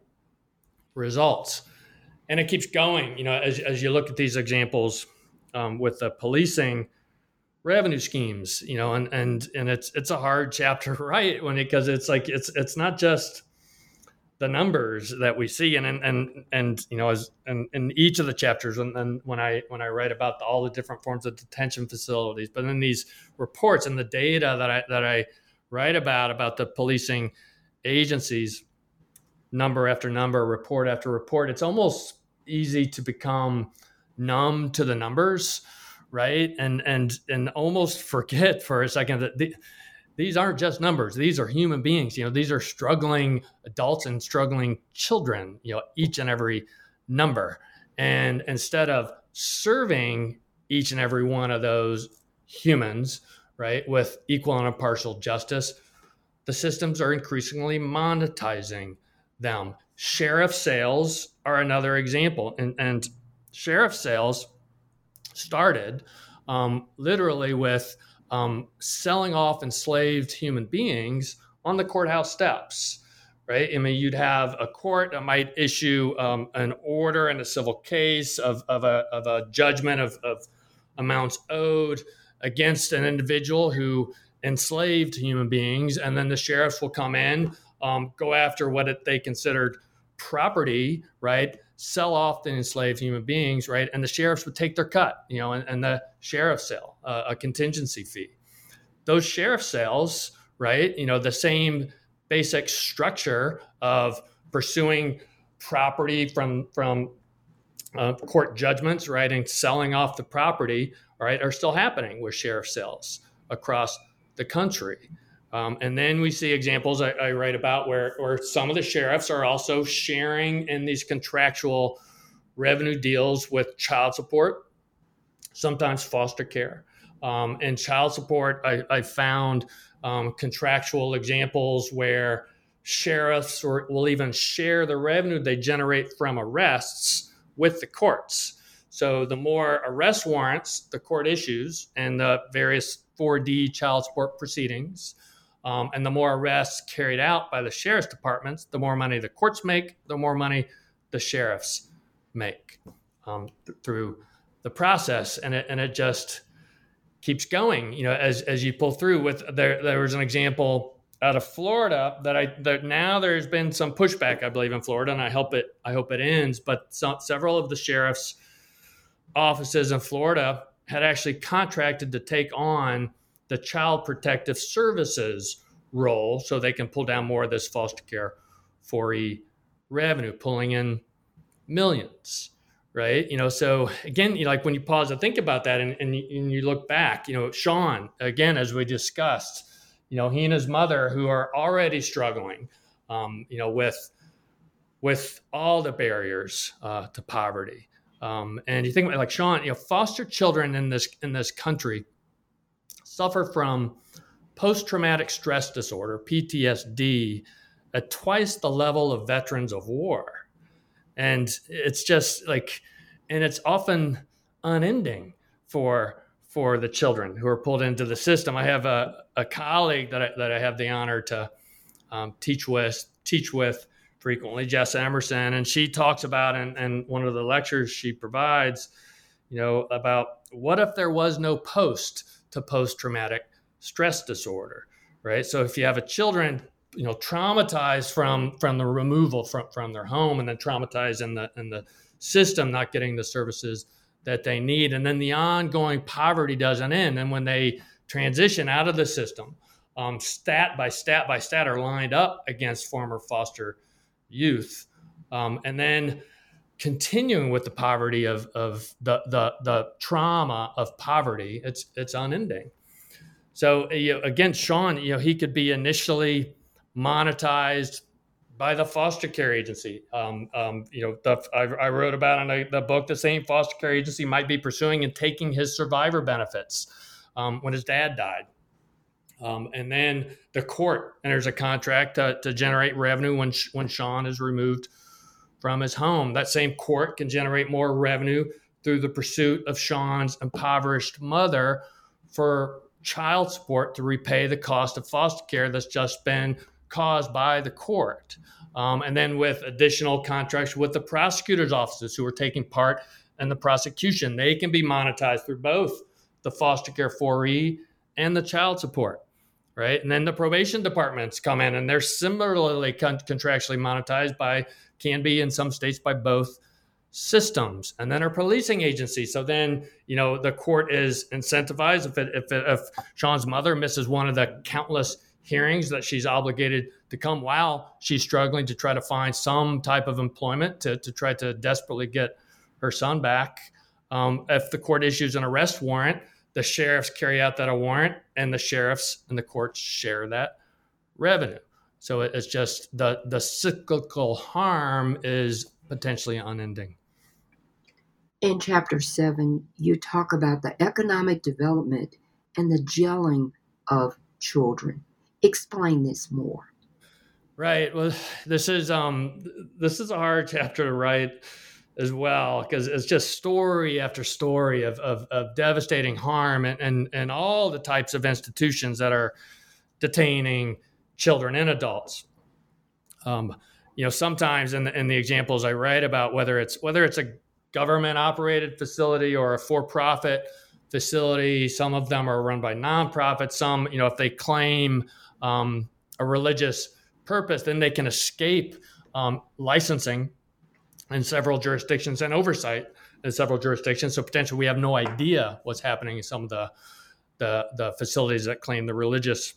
results. And it keeps going, you know, as, as you look at these examples um, with the policing revenue schemes, you know, and and and it's it's a hard chapter to write when because it's like it's it's not just the numbers that we see, and and and, and you know, as in, in each of the chapters, and, and when I when I write about the, all the different forms of detention facilities, but in these reports and the data that I that I write about about the policing agencies, number after number, report after report, it's almost easy to become numb to the numbers, right? And and and almost forget for a second that the, these aren't just numbers. These are human beings. You know, these are struggling adults and struggling children, you know, each and every number. And instead of serving each and every one of those humans, right, with equal and impartial justice, the systems are increasingly monetizing them. Sheriff sales are another example. And, and sheriff sales started um, literally with um, selling off enslaved human beings on the courthouse steps, right? I mean, you'd have a court that might issue um, an order in a civil case of, of, a, of a judgment of, of amounts owed against an individual who enslaved human beings. And then the sheriffs will come in, um, go after what it, they considered property, right? Sell off the enslaved human beings, right? And the sheriffs would take their cut, you know, and, and the sheriff sale, uh, a contingency fee. Those sheriff sales, right? You know, the same basic structure of pursuing property from, from uh, court judgments, right? And selling off the property, right, are still happening with sheriff sales across the country. Um, and then we see examples I, I write about where, where some of the sheriffs are also sharing in these contractual revenue deals with child support, sometimes foster care. Um, and child support, I, I found um, contractual examples where sheriffs or, will even share the revenue they generate from arrests with the courts. So the more arrest warrants the court issues and the various four D child support proceedings, um, and the more arrests carried out by the sheriff's departments, the more money the courts make, the more money the sheriffs make um, th- through the process. And it, and it just keeps going, you know, as, as you pull through with, there, there was an example out of Florida that I, that now there's been some pushback, I believe, in Florida, and I hope it, I hope it ends. But some, several of the sheriff's offices in Florida had actually contracted to take on the Child Protective Services role so they can pull down more of this foster care four E revenue, pulling in millions, right? You know, so again, you know, like when you pause and think about that and, and, you, and you look back, you know, Sean, again, as we discussed, you know, he and his mother who are already struggling, um, you know, with, with all the barriers uh, to poverty. Um, and you think about like Sean, you know, foster children in this in this country suffer from post-traumatic stress disorder, P T S D, at twice the level of veterans of war. And it's just like, and it's often unending for for the children who are pulled into the system. I have a, a colleague that I, that I have the honor to um, teach with, teach with frequently, Jess Emerson, and she talks about, and and one of the lectures she provides, you know, about what if there was no post to post-traumatic stress disorder, right? So if you have a children, you know, traumatized from from the removal from, from their home, and then traumatized in the in the system, not getting the services that they need, and then the ongoing poverty doesn't end, and when they transition out of the system, um, stat by stat by stat are lined up against former foster youth, um, and then continuing with the poverty of of the the the trauma of poverty, it's it's unending. So you know, again, Sean, you know, he could be initially monetized by the foster care agency. Um, um, you know, the, I, I wrote about in the, the book, the same foster care agency might be pursuing and taking his survivor benefits um, when his dad died. Um, and then the court enters a contract to, to generate revenue when when Sean is removed from his home. That same court can generate more revenue through the pursuit of Sean's impoverished mother for child support to repay the cost of foster care that's just been caused by the court. Um, and then with additional contracts with the prosecutor's offices who are taking part in the prosecution, they can be monetized through both the foster care four E and the child support, right? And then the probation departments come in and they're similarly con- contractually monetized by, can be in some states by both systems. And then our policing agency. So then, you know, the court is incentivized if it, if, it, if Sean's mother misses one of the countless hearings that she's obligated to come while she's struggling to try to find some type of employment to, to try to desperately get her son back. Um, if the court issues an arrest warrant, the sheriffs carry out that warrant, and the sheriffs and the courts share that revenue. So it's just the, the cyclical harm is potentially unending. In chapter seven, you talk about the economic development and the gelling of children. Explain this more. Right. Well, this is um, this is a hard chapter to write as well, because it's just story after story of of, of devastating harm and, and and all the types of institutions that are detaining children and adults. Um, you know, sometimes in the in the examples I write about, whether it's whether it's a government operated facility or a for-profit facility, some of them are run by nonprofits. Some, you know, if they claim um, a religious purpose, then they can escape um, licensing in several jurisdictions and oversight in several jurisdictions. So potentially we have no idea what's happening in some of the the, the facilities that claim the religious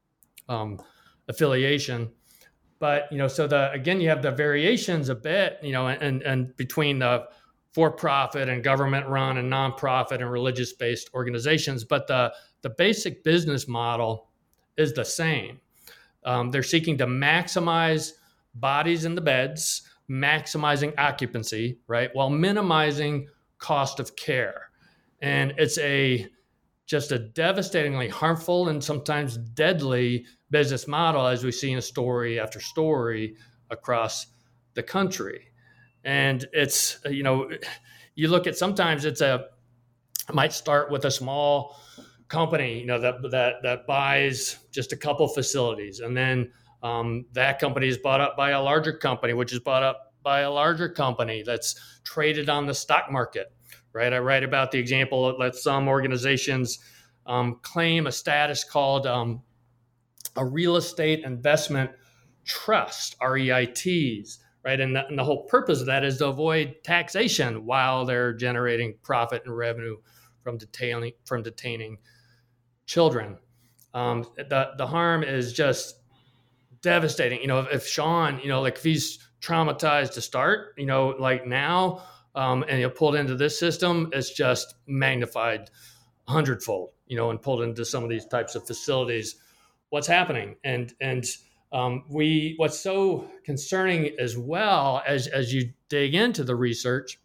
um, affiliation. But, you know, so the again, you have the variations a bit, you know, and and between the for-profit and government-run and nonprofit and religious-based organizations, but the the basic business model is the same. Um, they're seeking to maximize bodies in the beds, maximizing occupancy, right, while minimizing cost of care. And it's a just a devastatingly harmful and sometimes deadly business model, as we see in story after story across the country. And it's, you know, you look at sometimes it's a, it might start with a small company, you know, that that that buys just a couple facilities, and then um, that company is bought up by a larger company, which is bought up by a larger company that's traded on the stock market, right? I write about the example that some organizations um, claim a status called um, a real estate investment trust, R E I Ts, right? And the, and the whole purpose of that is to avoid taxation while they're generating profit and revenue from detaining from detaining children. Um, the the harm is just devastating. You know, if, if Sean, you know, like if he's traumatized to start, you know, like now, um, and you're pulled into this system, it's just magnified a hundredfold, you know, and pulled into some of these types of facilities. What's happening? And and um, we, what's so concerning as well as as you dig into the research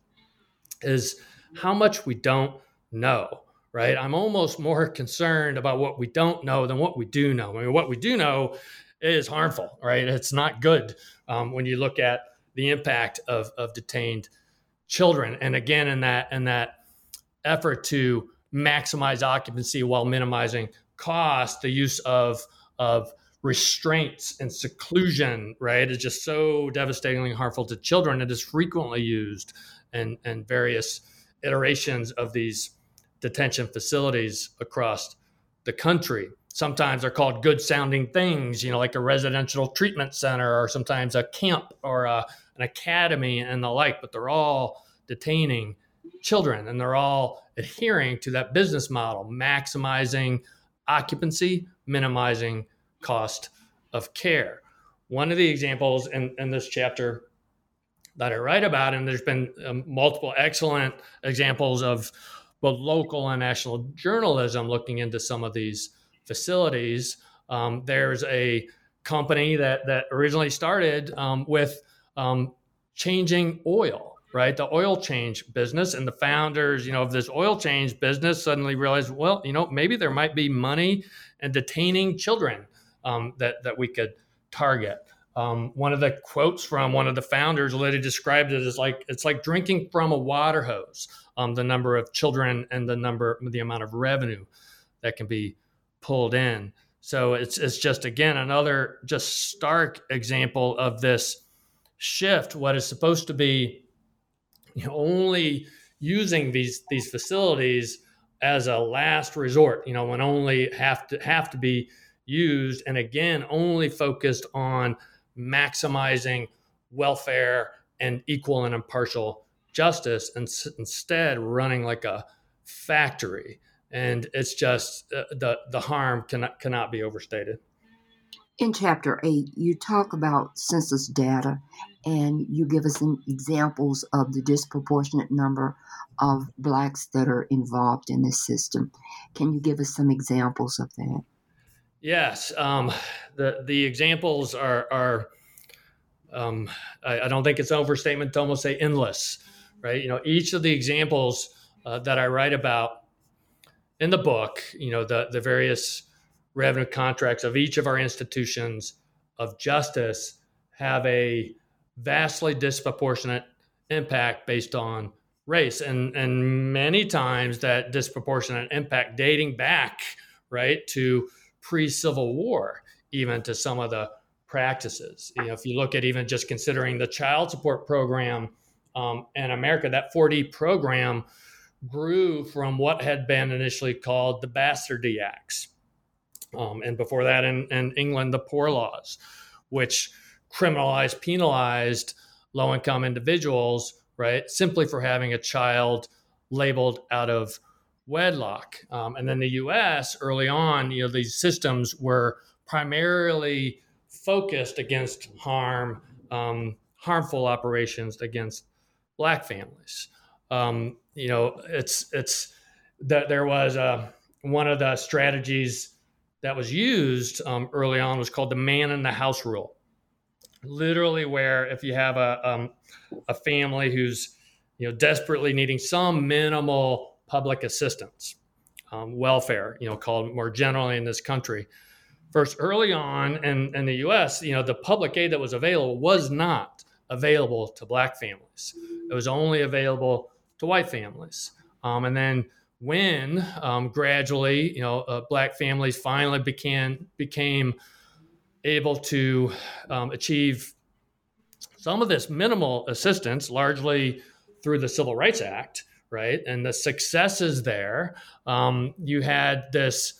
is how much we don't know. Right. I'm almost more concerned about what we don't know than what we do know. I mean, what we do know is harmful, right? It's not good um, when you look at the impact of, of detained children. And again, in that in that effort to maximize occupancy while minimizing cost, the use of of restraints and seclusion, right, is just so devastatingly harmful to children. It is frequently used in, in various iterations of these detention facilities across the country. Sometimes they're called good sounding things, you know, like a residential treatment center or sometimes a camp or a, an academy and the like, but they're all detaining children and they're all adhering to that business model, maximizing occupancy, minimizing cost of care. One of the examples in, in this chapter that I write about, and there's been um, multiple excellent examples of both local and national journalism looking into some of these facilities. Um, there's a company that that originally started um, with um, changing oil, right? The oil change business, and the founders, you know, of this oil change business suddenly realized, well, you know, maybe there might be money in detaining children um, that that we could target. Um, one of the quotes from one of the founders literally described it as like, it's like drinking from a water hose, um, the number of children and the number, the amount of revenue that can be pulled in. So it's it's just, again, another just stark example of this shift, what is supposed to be, you know, only using these these facilities as a last resort, you know, when only have to have to be used, and again, only focused on maximizing welfare and equal and impartial justice, and s- instead running like a factory. And it's just uh, the the harm cannot cannot be overstated. In chapter eight, you talk about census data and you give us some examples of the disproportionate number of Blacks that are involved in this system. Can you give us some examples of that? Yes, um, the the examples are are um, I, I don't think it's an overstatement to almost say endless, right? You know, each of the examples uh, that I write about in the book, you know, the, the various revenue contracts of each of our institutions of justice have a vastly disproportionate impact based on race. And, and many times that disproportionate impact dating back, right, to pre-Civil War, even to some of the practices. You know, if you look at even just considering the child support program um, in America, that four D program grew from what had been initially called the Bastardy Acts. Um, and before that in, in England, the Poor Laws, which criminalized, penalized low-income individuals, right, simply for having a child labeled out of wedlock. Um, and then the U S early on, you know, these systems were primarily focused against harm, um, harmful operations against Black families. Um, you know, it's it's that there was a, one of the strategies that was used um, early on was called the man in the house rule. Literally, where if you have a um, a family who's you know desperately needing some minimal public assistance, um, welfare, you know, called more generally in this country. First, early on in, in the U S, you know, the public aid that was available was not available to Black families. It was only available to white families. Um, and then when um, gradually, you know, uh, Black families finally began became able to um, achieve some of this minimal assistance, largely through the Civil Rights Act, right? And the successes there, um, you had this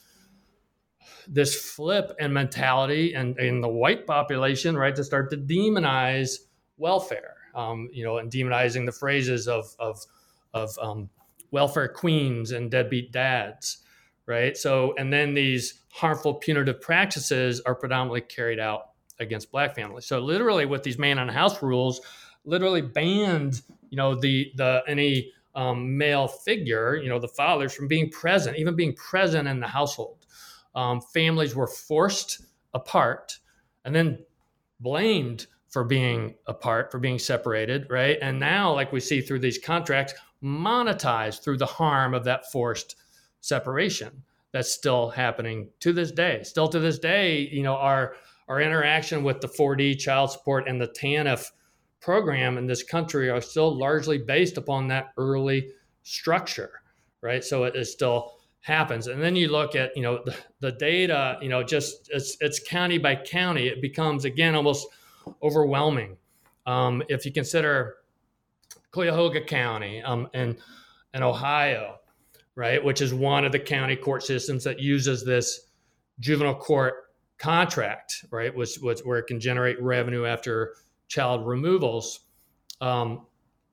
this flip in mentality and in the white population, right, to start to demonize welfare, um, you know, and demonizing the phrases of of of um, welfare queens and deadbeat dads, right? So, and then these harmful punitive practices are predominantly carried out against Black families. So, literally, with these man in the house rules, literally banned, you know, the the any um, male figure, you know, the fathers from being present, even being present in the household. Um, families were forced apart and then blamed for being apart, for being separated, right? And now, like we see through these contracts, monetized through the harm of that forced separation. That's still happening to this day. Still to this day, you know, our our interaction with the four D child support and the TANF program in this country are still largely based upon that early structure, right? So it is still happens. And then you look at, you know, the, the data, you know, just it's it's county by county. It becomes, again, almost overwhelming. Um, if you consider Cuyahoga County um, in, in Ohio, right, which is one of the county court systems that uses this juvenile court contract, right, which, which where it can generate revenue after child removals. Um,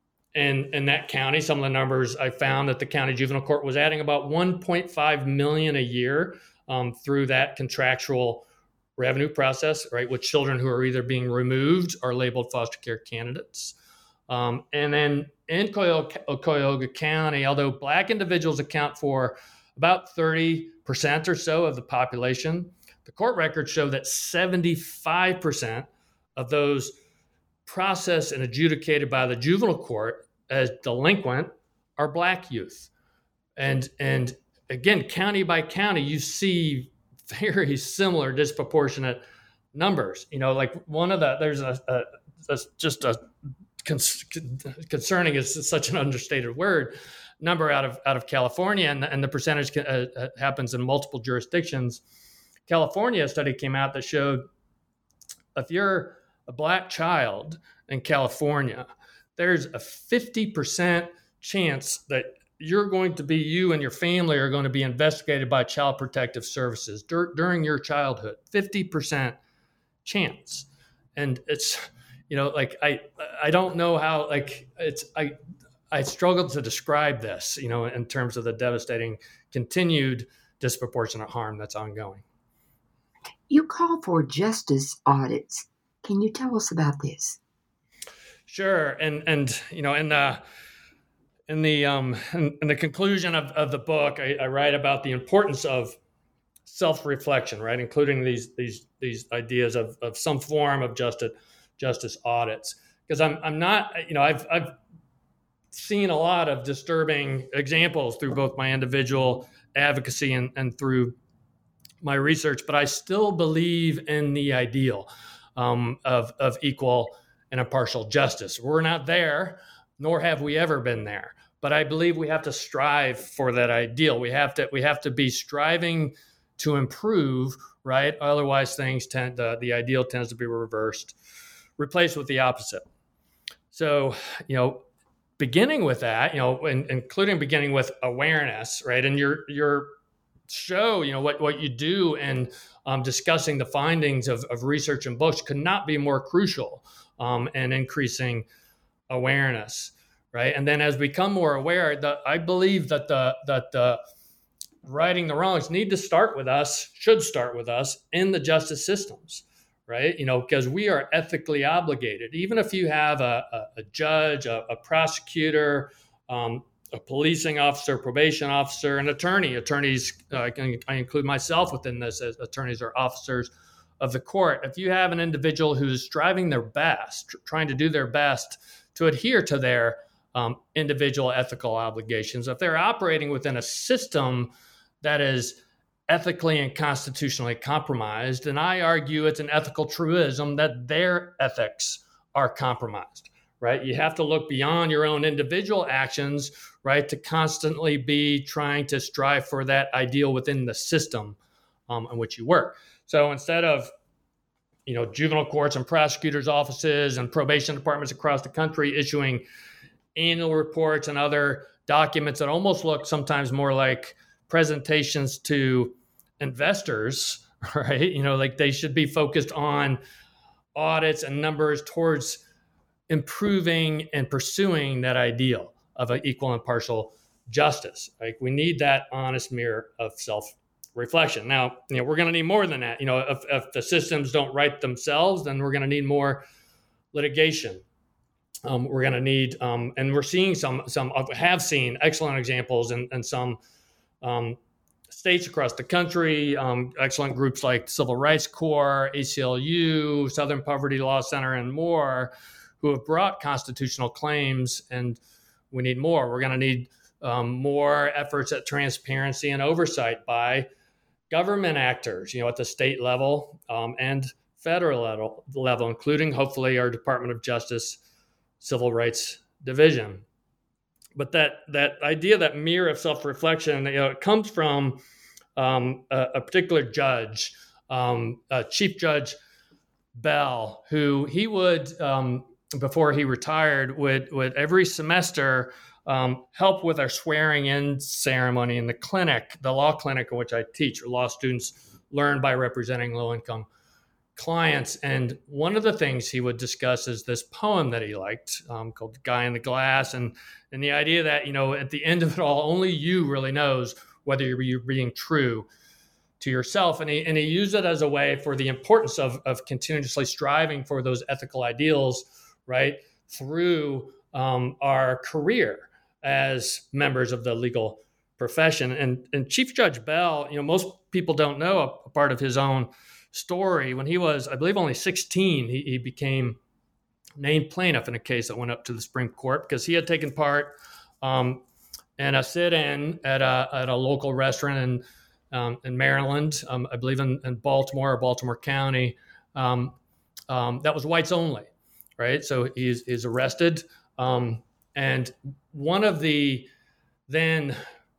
And in that county, some of the numbers I found that the county juvenile court was adding about one point five million dollars a year um, through that contractual revenue process, right, with children who are either being removed or labeled foster care candidates. Um, and then in Cuyahoga, Cuyahoga County, although Black individuals account for about thirty percent or so of the population, the court records show that seventy-five percent of those processed and adjudicated by the juvenile court as delinquent are Black youth. And and again, county by county, you see very similar disproportionate numbers. You know, like one of the, there's a, a, a just a cons, concerning is such an understated word, number out of out of California, and, and the percentage can, uh, happens in multiple jurisdictions. California, a study came out that showed if you're a Black child in California, there's a fifty percent chance that you're going to be, you and your family are going to be investigated by Child Protective Services dur- during your childhood. fifty percent chance. And it's, you know, like, I, I don't know how, like, it's, I, I struggle to describe this, you know, in terms of the devastating continued disproportionate harm that's ongoing. You call for justice audits. Can you tell us about this? Sure. And, and, you know, in the, in the, um, in, in the conclusion of, of the book, I, I write about the importance of self-reflection, right? Including these, these, these ideas of, of some form of justice, justice audits. Because I'm, I'm not, you know, I've, I've seen a lot of disturbing examples through both my individual advocacy and, and through my research, but I still believe in the ideal um, of, of equal and impartial justice. We're not there, nor have we ever been there. But I believe we have to strive for that ideal. We have to we have to be striving to improve, right? Otherwise, things tend the, the ideal tends to be reversed, replaced with the opposite. So, you know, beginning with that, you know, and, including beginning with awareness, right? And your your show, you know, what what you do and um, discussing the findings of, of research and books could not be more crucial um, in increasing awareness. Right. And then as we become more aware, that I believe that the that the righting the wrongs need to start with us, should start with us in the justice systems. Right. You know, because we are ethically obligated, even if you have a, a, a judge, a, a prosecutor, um, a policing officer, probation officer, an attorney. Attorneys, uh, I, can, I include myself within this, as attorneys are officers of the court. If you have an individual who's striving their best, tr- trying to do their best to adhere to their Um, individual ethical obligations, if they're operating within a system that is ethically and constitutionally compromised, then I argue it's an ethical truism that their ethics are compromised, right? You have to look beyond your own individual actions, right, to constantly be trying to strive for that ideal within the system um, in which you work. So instead of, you know, juvenile courts and prosecutors' offices and probation departments across the country issuing annual reports and other documents that almost look sometimes more like presentations to investors, right? You know, like they should be focused on audits and numbers towards improving and pursuing that ideal of an equal and impartial justice. Like we need that honest mirror of self-reflection. Now, you know, we're going to need more than that. You know, if, if the systems don't right themselves, then we're going to need more litigation. Um, we're going to need, um, and we're seeing some, some have seen excellent examples in, in some um, states across the country, um, excellent groups like Civil Rights Corps, A C L U, Southern Poverty Law Center, and more, who have brought constitutional claims, and we need more. We're going to need um, more efforts at transparency and oversight by government actors, you know, at the state level um, and federal level, level, including hopefully our Department of Justice Civil Rights Division. But that that idea, that mirror of self-reflection, you know, it comes from um, a, a particular judge, um, uh, Chief Judge Bell, who he would, um, before he retired, would, would every semester um, help with our swearing-in ceremony in the clinic, the law clinic in which I teach, or law students learn by representing low-income clients. And one of the things he would discuss is this poem that he liked um, called The Guy in the Glass. And, and the idea that, you know, at the end of it all, only you really knows whether you're being true to yourself. And he, and he used it as a way for the importance of, of continuously striving for those ethical ideals, right, through um, our career as members of the legal profession. And, and Chief Judge Bell, you know, most people don't know a, a part of his own story. When he was, I believe, only sixteen, he, he became named plaintiff in a case that went up to the Supreme Court because he had taken part um, in a sit-in at a at a local restaurant in um, in Maryland, um, I believe in, in Baltimore or Baltimore County. Um, um, that was whites only, right? So he's he's arrested, um, and one of the then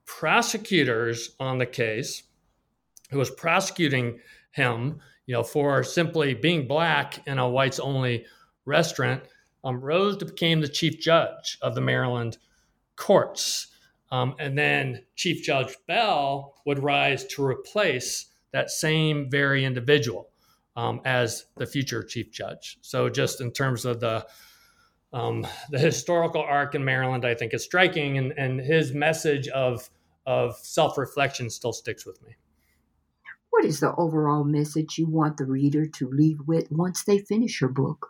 prosecutors on the case, who was prosecuting him, you know, for simply being black in a whites only restaurant, um, rose to become the chief judge of the Maryland courts. Um, and then Chief Judge Bell would rise to replace that same very individual um, as the future chief judge. So just in terms of the um, the historical arc in Maryland, I think is striking, and, and his message of of self-reflection still sticks with me. What is the overall message you want the reader to leave with once they finish your book?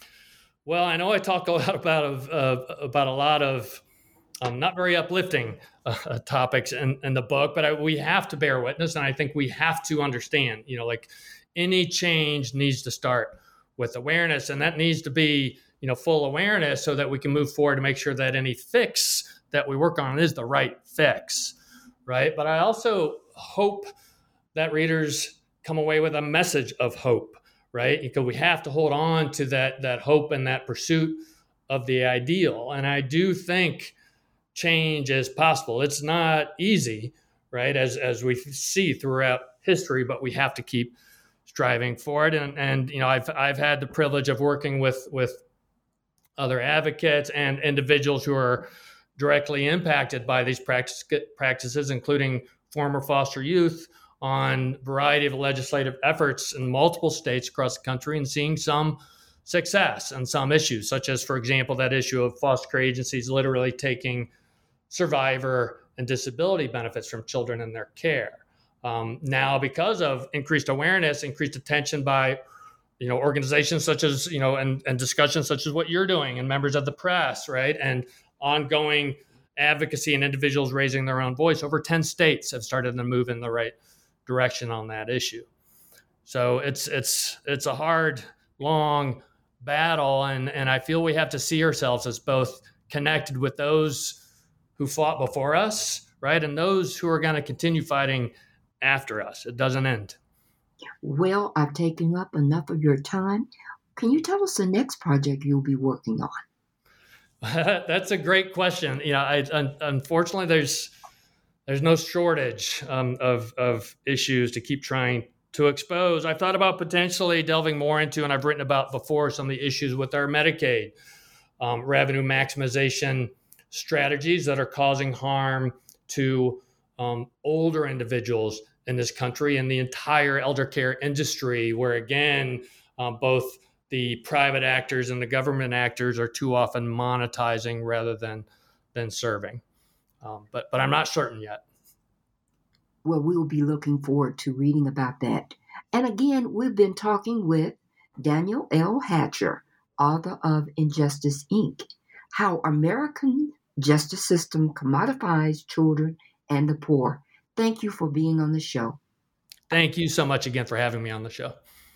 Well, I know I talk a lot about uh, about a lot of um, not very uplifting uh, topics in, in the book, but I, we have to bear witness, and I think we have to understand, you know, like any change needs to start with awareness, and that needs to be, you know, full awareness so that we can move forward to make sure that any fix that we work on is the right fix, right? But I also hope that readers come away with a message of hope, right? Because we have to hold on to that, that hope and that pursuit of the ideal. And I do think change is possible. It's not easy, right? As, as we see throughout history, but we have to keep striving for it. And, and, you know, I've, I've had the privilege of working with, with other advocates and individuals who are directly impacted by these practice, practices, including former foster youth, on a variety of legislative efforts in multiple states across the country, and seeing some success and some issues, such as, for example, that issue of foster care agencies literally taking survivor and disability benefits from children in their care. Um, now, because of increased awareness, increased attention by, you know, organizations such as, you know, and, and discussions such as what you're doing and members of the press, right, and ongoing advocacy and individuals raising their own voice, over ten states have started to move in the right direction on that issue. So it's it's it's a hard, long battle, and and I feel we have to see ourselves as both connected with those who fought before us, right, and those who are going to continue fighting after us. It doesn't end. Well, I've taken up enough of your time. Can you tell us the next project you'll be working on? That's a great question. You know, I, un, unfortunately, there's there's no shortage um, of of issues to keep trying to expose. I've thought about potentially delving more into, and I've written about before, some of the issues with our Medicaid um, revenue maximization strategies that are causing harm to um, older individuals in this country and the entire elder care industry, where, again, um, both the private actors and the government actors are too often monetizing rather than than serving. Um, but but I'm not certain yet. Well, we'll be looking forward to reading about that. And again, we've been talking with Daniel L. Hatcher, author of Injustice, Incorporated, How American Justice System Commodifies Children and the Poor. Thank you for being on the show. Thank you so much again for having me on the show.